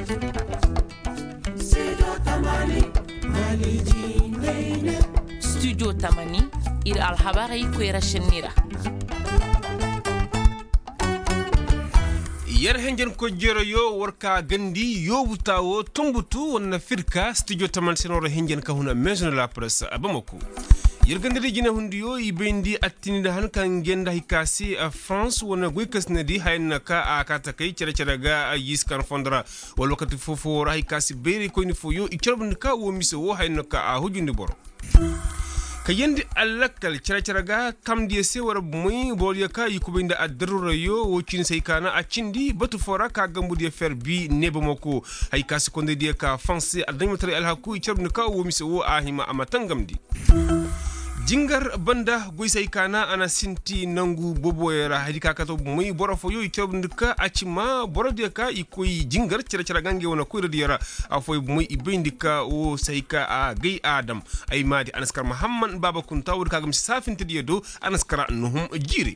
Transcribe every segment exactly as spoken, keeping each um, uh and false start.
Studio Tamani ir alhabari kwera shenira. Yar hengen ko jero yo warka gandi yo wutawo tumbutu wonna firka studio Taman senoro hengen ka huna maison de la presse abamako. Yergandiri jina hundiyo ibendi attini da hankan genda hikasi a France wona gwikas nadi hayna ka akata kai cere cere ga yiskan fondra wal wakati fofo ra hikasi beri ko ni foyo ikrabun ka wo miso wo hayna ka a hujundi boro kayendi allakal cere cere ga kamdi se wara muy bolya ka yikubinda adarura yo wo cin sai kana a cindi batu fora ka gambudi fer bi nebo mako hikasi konde dia ka France adamutari alhaku ikrabun ka wo miso wo ahima amatangamdi jingar banda goisai kana ana sinti nangu boboyera hadika kato muy borofo yo itobndika achima borodeka ikoi jingar cira cira gange wona ko rediyara afoy muy ibindika o saika a gay adam ay madi anaskar muhammad baba kuntawur kagam safinti diyedo anaskara nuhum jiri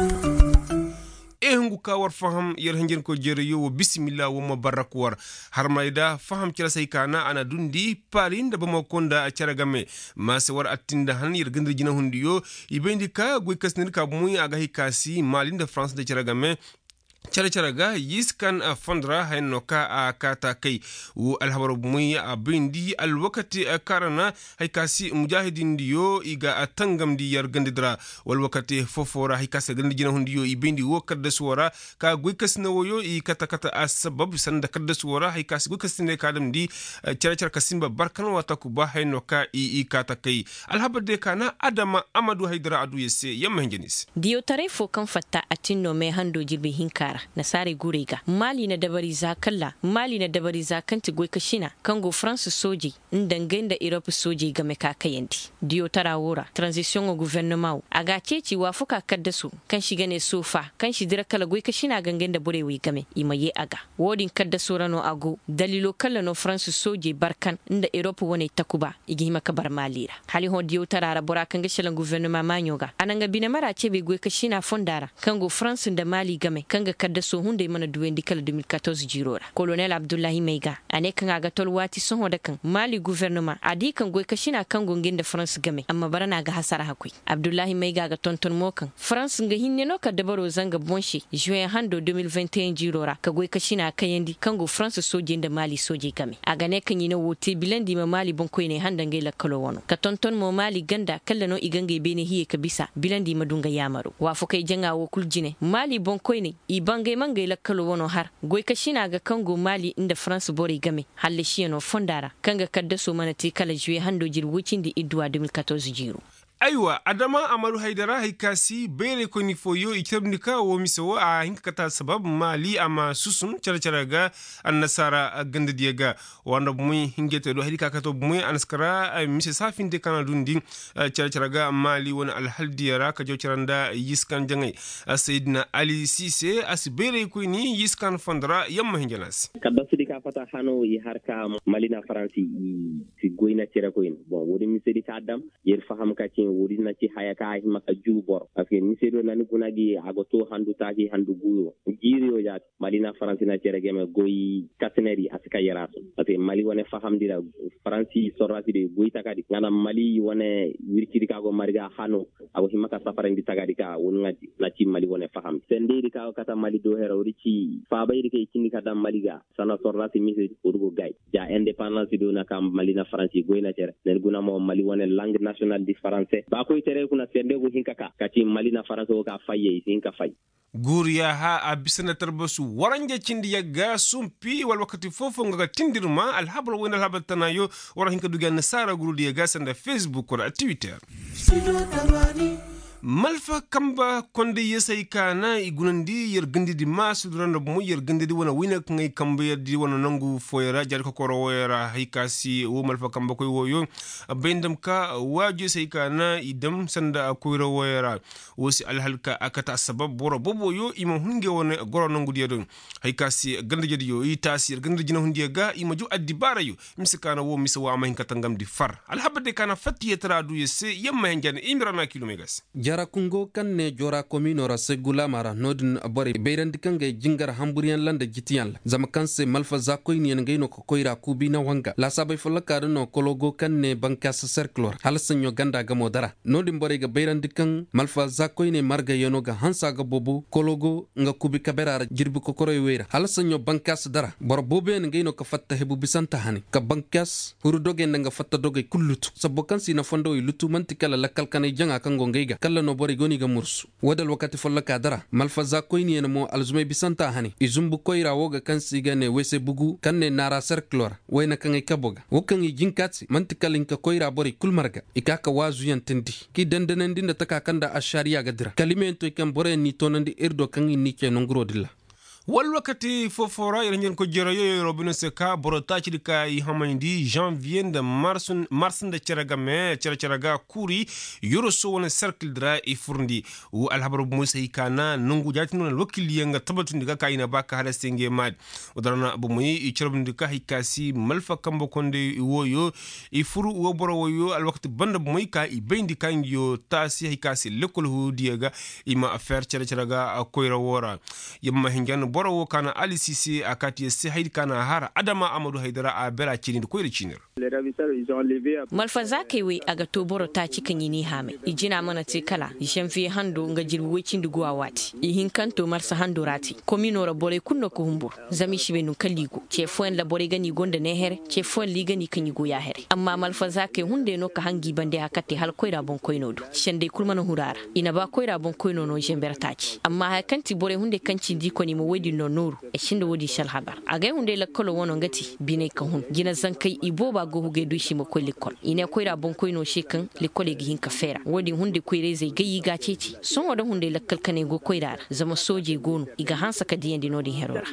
ehngu ka war faham yer hengen ko jere yo bismillah wo mo barak war harmayda faham ci la say kana ana dundi palinda bama konda ciaragame ma se war attinda han yer gëndri jina hundi yo ibendi ka goy kasnir ka muy aga hikasi malinda france de ciaragame Chara charaga yiskan a fondra hainoka a kata kai u alhabaru muy a bindi alwakati a karana haikasi mujahidin diyo iga a tangam di yar gandidra wal wakati fofora haikasa gandijina hundiyo i bindi wo kadda suwara ka gwikas na woyo i kata kata a sabab sanda kadda suwara haikasi gwikas ne kadam di chara chara kasimba barkan wata kuba hainoka i i kata kai alhabade kana adama amadu haidara adu yese yamma hingenis diyo tare fo kan fatta atinno me hando jirbi hinkara na sare gurega mali na dabari zakalla mali na dabari zakanti goy kashina kango france soji ndangen da europe soji ga me kakayandi diyo tarawora transition au gouvernement aga ceci wa fuka kaddasu kan shiga ne sofa kan shi dira kala goy kashina gangen da burewi game imaye aga wodin kaddasu rano ago dalilo kala no france soji barkan nda europe woni takuba igi maka bar malira hali ho diyo tarara bora kan gashalan gouvernement manyoga ananga bina mara cebe goy kashina fondara kango france da mali game kanga kadda so hunde mana duwendi kala deux mille quatorze jirora colonel abdullahi meiga ane kan aga tolwati son hoda kan mali gouvernement adi kan goy kashina kan gongen da france game amma barana ga hasara hakui abdullahi meiga ga tonton mo kan france nga hinne no ka dabaro zanga bonshi juin hando deux mille vingt et un jirora ka goy kashina kayandi kan go france soje da mali soje game aga ne kan yino wote bilandi ma mali bon koy ne handa ngela kalo wono ka tonton mo mali ganda kala no igange bene hiye ka bisa bilandi madunga yamaro wa fo kay janga wo kuljine mali bon koy ne ibange mangay la kalo wono har goy kashina ga kango mali inda france bori game halle shieno fondara kanga kadda so manati kala juwe hando jir wucindi idwa deux mille quatorze jiro aywa adama amaru haidara haikasi bere ko ni foyo ikabnika wo miso a hinkata sabab mali ama susun cara cara ga annasara gandadiyaga wanda muy hingete do hadika kato muy anaskara mise safin de kana dundi cara cara ga mali wona alhaldiyara ka joceranda yiskan jangay sayyidina ali sise as bere ko ni yiskan fondra yamma hingenas kadda sidika fata hano yi harka malina faransi si goyna tira ko en bon wodi mi sedika adam yer faham ka wuri na ci hayaka maka jubor parce que ni sedo nani gunagi agoto handu taji handu guyo jiriyo ya malina faransi na cere game goyi kateneri asika yaraso parce que mali wone fahamdira faransi sorati de goyi takadi ngana mali wone wirkiri kago mariga hano ago himaka safarandi takadi ka wonga na ci mali wone faham sendiri ka kata mali do hero rici fa bayri ke kindi kata maliga sana sorati mise urgo gay ja independance do na kam malina faransi goyi na cere nen guna mo mali wone langue nationale di français ba ko itere kuna sende go hinkaka kati malina faranso ka faye hinka fay guriya ha abisana tarbasu waranje cindi yaga sumpi wal wakati fofo ngaga tindirma alhabra wona alhabra tanayo wara hinka dugan sara gurudi yaga sanda facebook wala twitter malfa kamba konde yesay kana igunandi yer gandidi masu duranda mu yer gandidi wona wina ngay kamba yer di wona nangu foyera jar ko koro woyera hikasi wo malfa kamba koy woyo bendam ka waje say kana idam sanda koyra woyera wosi alhalka akata sabab boro bobo yo ima hunge wona goro nangu diedon hikasi gandidi di yo itasir gandidi na hundiya ga ima ju addi barayo miskana wo misawa ma hinkata ngam di far alhabade kana fatti yetradu yesse yamma henjane imrana kilomegas jara kungo kan ne jora kominora segula mara nodin bore beiran dikanga jingar hamburiyan landa gitiyan zama kanse malfa zakoy ni ngaino ko koira kubi na wanga la sabay fulaka no kologo kan ne bankas circular halsanyo ganda ga modara nodin bore ga beiran dikan malfa zakoy ne marga yono ga hansa ga bobu kologo nga kubi kabera jirbi ko koroy weira halsanyo bankas dara bor bobe ngaino ko fatta hebu bisanta hani ka bankas huru doge nga fatta doge kullutu sabo kansi na fondo lutu mantikala lakal kanay janga kango ngeiga kala no bore goni ga mursu wadal wakati fulaka dara malfa zakoy ni mo alzumay bisanta hani izumbu koira woga kansi ga ne wese bugu kanne nara circular wayna kan kaboga wokan yi jinkatsi mantikalin ka koira bore kulmarga ikaka wazu yantendi ki dandanan dinda taka kanda ashariya gadira kalimento kan bore ni tonandi irdo kan ni ke nongro dilla wal wakati fofora iranyen ko jero yo robino seka borota ci ka yi hamandi janvier de mars mars de ceraga me cera ceraga kuri yoro so wona cercle dra e furndi u alhabar bu musa ikana nungu jati non wakili yanga tabatu ndiga kayina baka hada senge mad udarana bu muy i cerobndi ka hikasi malfa kambo konde woyo e furu wo boro woyo al wakati banda bu muy ka i bendi kanjo tasi hikasi lekol hu diega ima affaire cera ceraga koyra wora yamma hingan borowo kana Ali Sisi akati se haid kana har Adama Amadou Haidara a bera cini ko ile cinir malfa zakai we aga to boro ta cikan yini hame ijina mana te kala ishan fi hando nga jirwe cindi guwa wati ihin kanto marsa hando rati komino ra bore kunno ko humbur zami shibe nun kalligo ce foen la bore gani gonda ne here ce foen li gani kan yigo ya here amma malfa zakai hunde no ka hangi bande akate hal koira bon koino do shande kulmana hurara ina ba koira bon koino no jembera taci amma ha kanti bore hunde kanci di ko ni mo wedi no nuru e shindo wodi shal habar aga hunde la kolo wono ngati bine ka hun gina zankai ibo ba go huge du shi mo ko likol ina koira bon koino shekan likol gi hin ka fera wodi hunde koire zai gayi ga ceci son wada hunde la kalkane go koira zama soje gonu iga hansa ka diyan dino di herora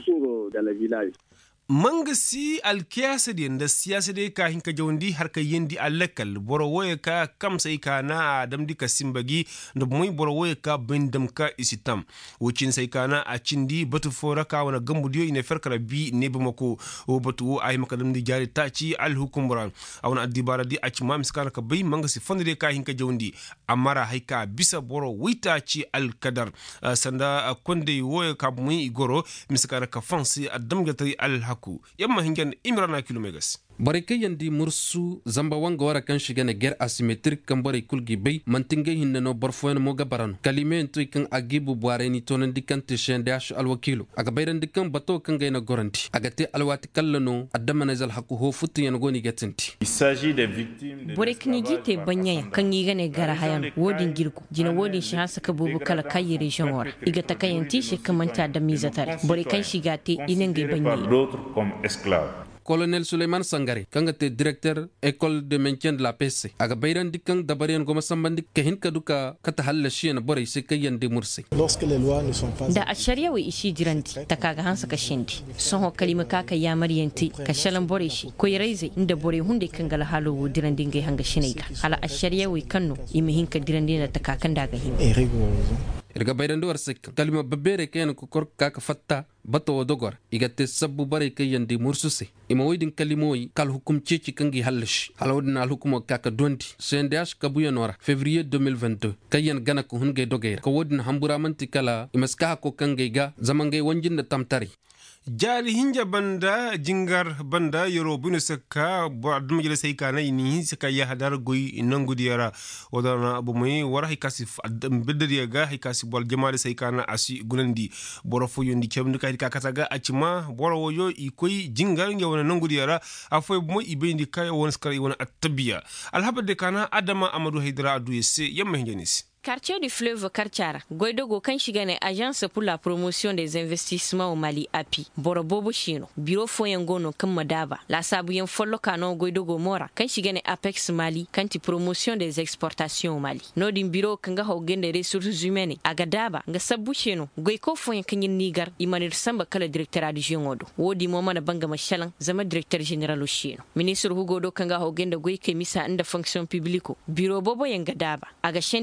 mangasi alkiyasa din da siyasa dai ka hinka jawndi har ka yendi alakal boro woye ka kam sai ka na adam dika simbagi da muy boro woye ka bindam ka isitam wucin sai ka na a cindi batu fora ka wana gambudiyo ina ferkara bi ne bamako o batu ay makadam di jari taci al hukumran awna adibara di aci mam skana ka bay mangasi fondre ka hinka jawndi amara hayka bisa boro wita ci al kadar sanda konde woye ka muy goro miskara ka fansi adam gatari al yamma hingen imrana kilomegas bare kayandi mursu zamba wanga wara kan shiga na ger asymmetric kan bare kulgi bay mantinge hinna no barfoen mo gabarano kalimento kan agibu boare ni tonan dikante shen dash alwakilu aga bayran dikan bato kan gaina goranti aga te alwati kallano adama nazal haku ho futti yan goni gatinti il s'agit des victimes bore knigi te banya kan yiga ne gara hayan wodin girku jina wodin shi hasa ka bubu kala kayi region wara iga takayanti shi kamanta da mizatar bore kan shiga te inenge banya d'autres comme esclaves. Colonel Suleiman Sangare kanga te directeur école de maintien de la paix aga bayran dikang dabarian goma sambandi kahin kaduka kata halashi na bore se kayan de murse lorsque les lois ne sont pas da ashariya we ishi diranti takaga hansa ka shindi son ho kalima kaka ya mariyanti ka shalan bore shi ko yaraize inda bore hunde kangala halo wo dirandi ngai hanga shinaiga ala ashariya we kanno imihin ka dirandi na takakan daga hin irga bayran do warse kalima babere kayan ko kor kaka fatta bato dogor igate sabbu bare kayan de mursuse ima woydin kalimoyi kal hukum ceci kangi halash halawdin al hukumo kaka dondi sendash kabuya nora février deux mille vingt-deux kayan gana ko hunge dogere ko wodin hambura manti kala imaska ko kange ga zamangay wonjinda tamtari jari hinja banda jingar banda yoro bunu saka bo adum jele sai kana ini saka ya hadar goy nangu diara wadana abu muy wara hikasi adam beddi ga hikasi bol jamaade sai kana asi gunandi boro fo yondi kemdu kay ka kataga acima boro woyo ikoy jingar ngewona nangu diara afoy mo ibendi kay won skar wona atabiya alhabade kana Adama Amadou Haidara adu yesse yamma hinjanisi. Quartier du fleuve Karchara, Goidogo Kanchigane, Agence pour la promotion des investissements au Mali, A P I, Borobobo Chino, Bureau Foyengono, Kamadaba, La Sabuyen Folokano, Goidogo Mora, Kanchigane Apex Mali, Kanti promotion des exportations au Mali. Nodin Bureau Kanga Hogen des ressources humaines, Agadaba, Gasabu Chino, Goiko Foyen Kanyin Nigar, Imanir Samba Kala directeur adjoint Odo, Wodi Momana Banga Machalan, Zama directeur général Chino. Ministre Hugo Do Kanga Hogen de Goike Misa and the fonction publique, Bureau Bobo Yangadaba, Agashendi Madubo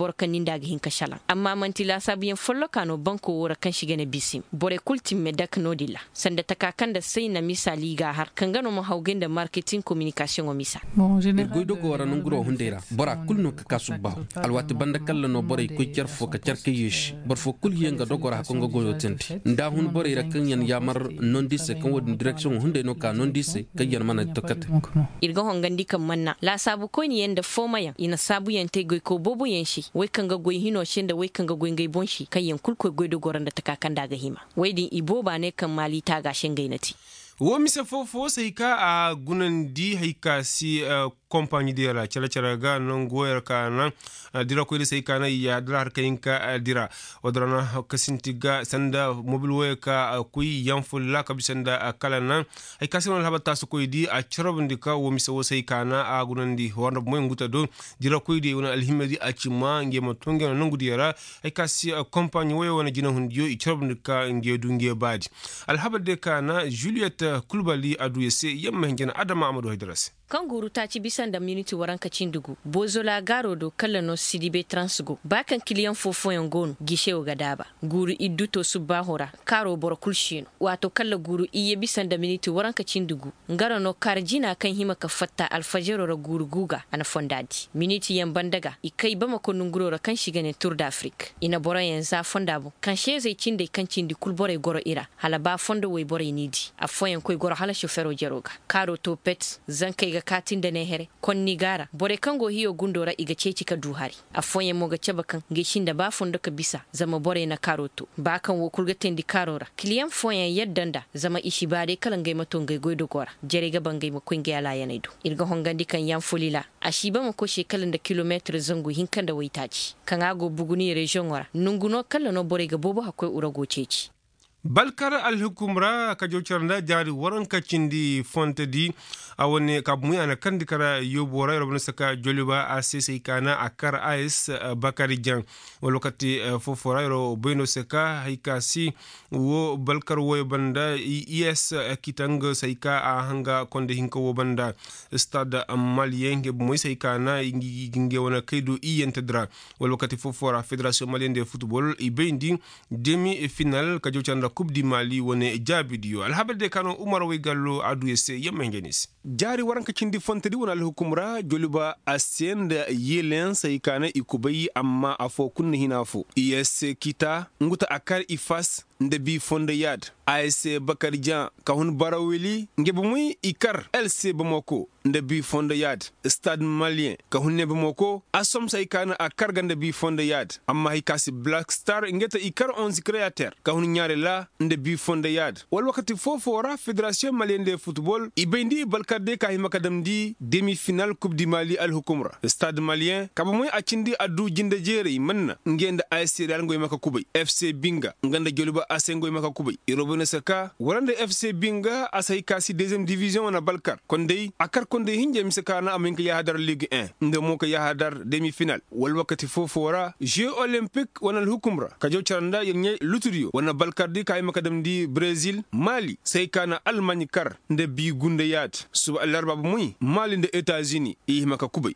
bor kan ninda ga hinka shalan amma manti la sabiyan follo kano banko wora kan shiga na bisim bore kultim me dak nodilla sanda takakan da sai na misali ga har kan gano mu haugen da marketing communication o misa goydo go wara nunguro hundera bora kulno ka kasubba alwati banda kala no bore ko cerfo ka cerke yesh bor fo kul yenga dogora ko ngo goyo tenti nda hun bore ra kan yan yamar non disse kan wodin direction hunde no ka non disse kan yan mana tokkate irga hongandi kan manna la sabu ko ni yenda foma yan ina sabu yan te goy ko bobo yan shi wai kan ga goy hino shinda wai kan ga goy ngai bonshi kan yan kul ko goydo goran da takakan daga hima wai din ibo ba ne kan mali ta gashin gainati wo mise fofo sai ka a gunan di haika si compagnie de la chala chala ga non goyer ka nan dira ko sai ka na ya dira har kayin ka dira wadrana kasintiga sanda mobile way ka kuyi yanful la ka bisanda kala nan ay kasino habata su koy di a chorobndi ka wo mise wo sai ka na a gunan di wanda moy nguta do dira koy di wona alhimadi a cima ngema tonge non ngudiyara ay kasi compagnie way wona jina hundiyo i chorobndi ka ngedu nge baadi alhabade ka na Juliette Kulbali aduyese yamma hingena Adama Amadou Haydarasi kan guru ta ci bisan da miniti waranka cindugu bozola garo do kala no sidibe transgo bakan kiliyan fofo yan gonu gishe ga daba guru idduto subahora karo bor kulshino wato kala guru iye bisan da miniti waranka cindugu ngara no karjina kan hima ka fatta alfajero ra guru guga ana fondadi miniti yan bandaga ikai bama ko nunguro ra kan shiga ne tour d'Afrique ina bora yan za fondabo kan sheze cinde kan cindi kulbore goro ira hala ba fondo we bore nidi afoyen koy goro hala shofero jeroga karo to pet zankai katin da ne here konni gara bore kango hiyo gundora iga ceci ka duhari afoyen mo ga cebakan gishin da ba fondo ka bisa zama bore na karoto ba kan wo kulga tendi karora kliyan foyen yaddanda zama ishi ba dai kalan gai maton gai goido gora jere ga bangai ma kungi ala yanaido irga hongandi kan yan fulila ashi ba mo ko shekalan da kilometer zango hinkan da waitaci kan ago buguni region wara nunguno kala no bore ga bobo hakoi urago ceci balkar alhukumra ka jocarnda jari waranka cindi fonte di awone ka muy ana kandi kara yobora robna saka joliba a sese kana akar ais bakari jang walokati fofora ro beno saka haikasi wo balkar wo banda is kitang saika a hanga konde hinko wo banda stade malien ge muy saikana ngi wona kaydo iyentedra walokati fofora federation malienne de football ibendi demi final ka jocarnda coupe du Mali wone jabidiyo alhabade kano Umar way gallo adu yese yamma ngenis jari waranka cindi fontedi wona alhukumra joluba asenda yelen sai kana ikubai amma afo kunna hinafo yes kita nguta akar ifas ndebi fonde yad AS Bakar Jan kahun barawili ngebu muy ikar L C Bamako ndebi fonde yad Stade Malien kahun ne Bamako asom sai kana akar gande bi fonde yad amma hikasi Black Star ngeta ikar onze créateur kahun nyare la ndebi fonde yad wal wakati fofora Fédération Malienne de Football ibendi balkade ka himakadam di demi final Coupe du Mali al Hukumra Stade Malien kaba muy acindi adu jinde jere manna ngenda A S Real ngoy maka kubay F C Binga nganda joluba asengoy maka kubay irobone saka warande F C Binga asay kasi deuxième division na Balkar kondey akar kondey hinje misaka na aminka ya hadar Ligue un ndemo ka ya hadar demi final wal wakati fofora Jeux Olympiques wana Hukumra kajo charanda yenye luturio wana Balkar di kay makadam di Brésil Mali say kana Allemagne kar nde bi gunde yat suba alarba muy Mali nde États-Unis i maka kubay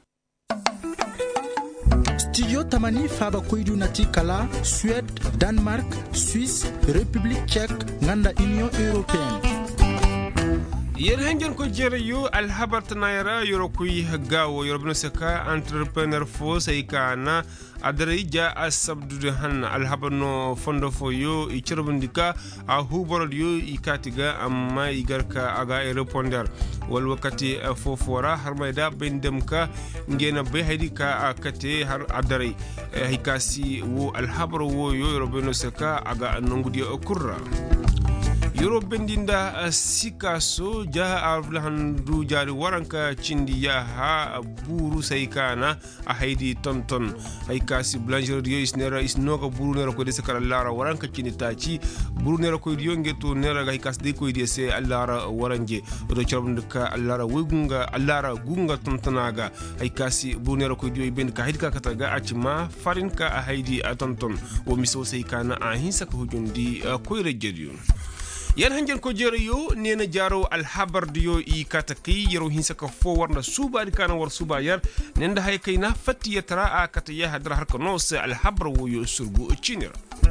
Studio Tamani Faba Koidu Nati Kala, Suède, Danemark, Suisse, République tchèque, Nganda Union Européenne. yen hangen ko jere yo alhabartanayra yoro kuy gawo yorobno saka entrepreneur fo say kana adare ja asabdude han alhabarno fondo fo yo i cerobndika a huborod yo i katiga amma i garka aga e répondeur wal wakati fofora harmayda bendem ka ngena be haydi ka akate har adare hikasi wo alhabaro wo yo yorobno saka aga nongudi kurra yoro bendinda sikaso jaha avlahandu jari waranka cindi yaha buru saykana a haydi tonton hay kasi blancherie isnera isnoka buru nera ko de sakara lara waranka cindi taci buru nera ko yonge to nera hay kas de ko de se allara waranje do charbunde ka allara wegunga allara gunga tontonaga hay kasi buru nera ko yoy bend ka haydi ka kataga acima farin ka a haydi a tonton o miso saykana a hinsa ko hujundi ko rejediyo yan hangen ko jere yo nena jaro alhabardu yo i kataki yero hinsa ka fo warna suba di kana war suba yar nenda hay kayna fatti yatra a kata ya hadra har ko nos alhabar wo yo surgu chinira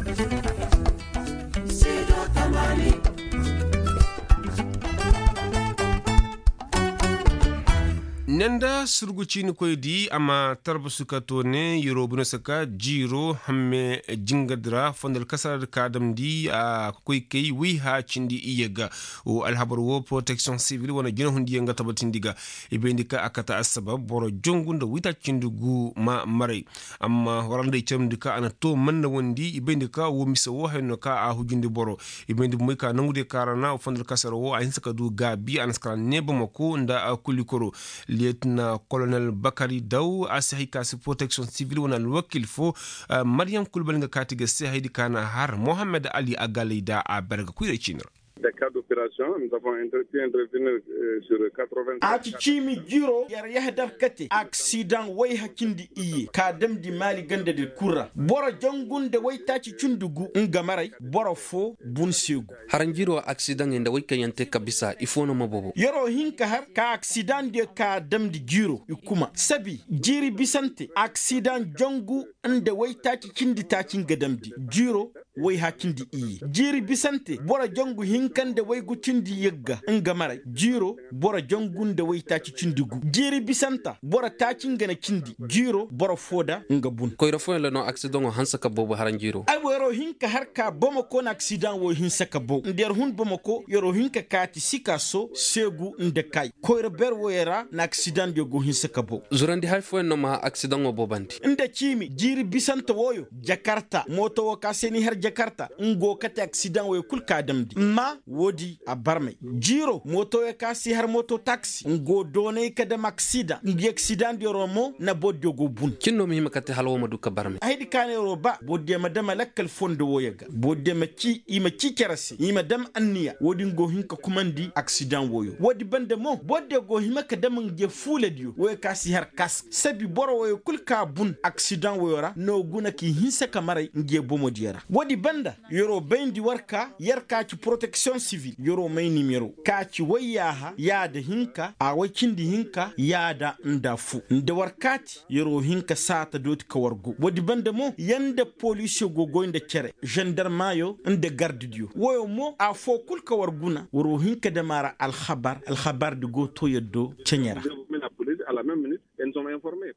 nenda surgucini koy di ama tarba suka to ne yoro buna saka jiro hamme jingadra fondal kasar kadam di a koy kay wi ha cindi iyega o alhabar wo protection civil wana jina hundi nga tabatindiga ibendika akata asbab boro jongunda wita cindugu ma maray amma warande camdika ana to manna wondi ibendika wo misa wo hayno ka a hujindi boro ibendi moy ka nangude karana fondal kasar wo ayin saka du gabi anaskara neba mako nda kulikoro lieutenant colonel Bakari Daw asahi kasi protection civil wana wakil fo uh, Mariam Kulbal nga katiga sahidi kana har Mohamed Ali Agalida a berga kuire chinra des cas d'opération, nous avons pu intervenir euh, sur quatre-vingts. Aci cimi jiro yar yahdaf kate accident way hakindi iye kadam di mali ganda de kura boro jangunde way taci cundugu ngamaray boro fo bun segu haran jiro accident inda way kayante kabisa ifono mabobo yoro hinka har ka accident de kadam di jiro ikuma sabi jiri bisante accident jangu inde way taci cindi taci ngadamdi jiro way hakindi iye jiri bisante boro jangu hin kande way gucindi yegga ngamara jiro bora jangunde way taci cindigu jiri bisanta bora taci ngana cindi jiro bora foda ngabun koyro fo le no accident o hansaka bobo haran jiro ay woro hinka harka bomako na accident wo hinsaka bo nder hun bomako yoro hinka kati sikaso segu ndekay koyro ber woyera na accident de go hinsaka bo zurandi hay fo no ma accident o bobandi nde cimi jiri bisanta woyo jakarta moto wo kaseni har jakarta ngo kata accident wo kulka damdi ma wodi a barme jiro moto e kasi har moto taxi ngo done ka da maksida ngi accident de romo na boddo go bun kinno mi makate halwo madu ka barme haydi kane roba bodde madama lakkal fondo woyaga bodde makki ima kikerasi ima dam anniya wodi ngo hinka kumandi accident woyo wodi bande mo bodde go himaka dam nge fule dio wo kasi har kas sabi boro woyo kulka bun accident woyora no guna ki hinsa kamare nge bomo diara wodi banda yoro bendi warka yarka ci protection civil yoro mai nimero kaci wayaha ya da hinka a wakin di hinka ya da ndafu da warkati yoro hinka sata doti ka wargo wadi banda mo yanda police gogo inda kere gendarmayo inda gardidio woyo mo a fo kul ka warguna woro hinka da mara al khabar al khabar de go to yeddo chenyera la police à la même minute ils sont informés